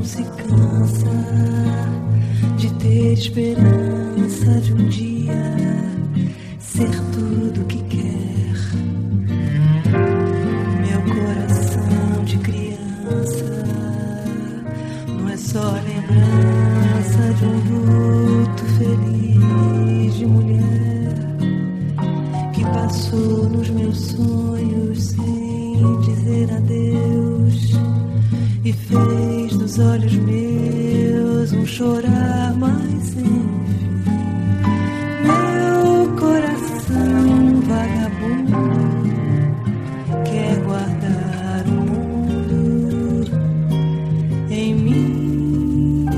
se cansa de ter esperança de um dia ser tudo que quer. Meu coração de criança não é só lembrança de um vulto feliz de mulher que passou nos meus sonhos sem dizer adeus e fez dos olhos meus um chorar mais sem fim. Meu coração vagabundo quer guardar o mundo em mim.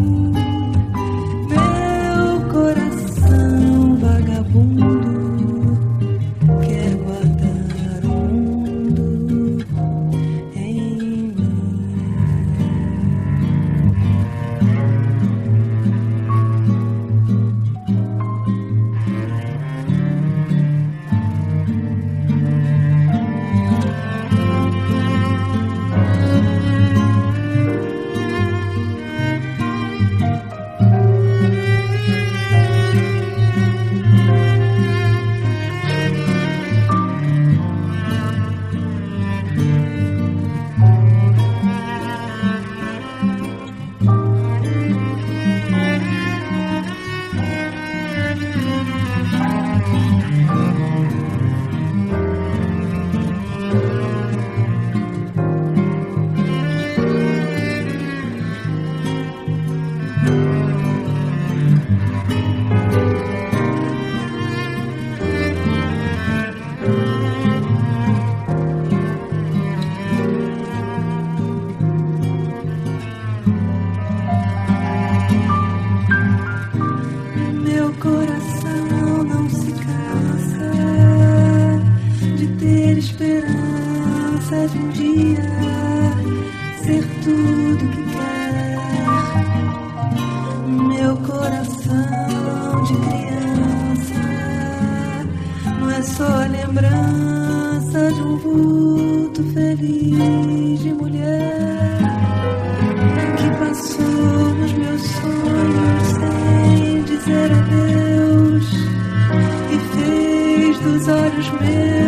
Meu coração vagabundo quer guardar o mundo em mim. Meu coração não se cansa de ter esperança de um dia ser tudo que quer. Meu coração de criança não é só lembrança de um vulto feliz de mulher que passou nos meus sonhos sem dizer adeus e fez dos olhos meus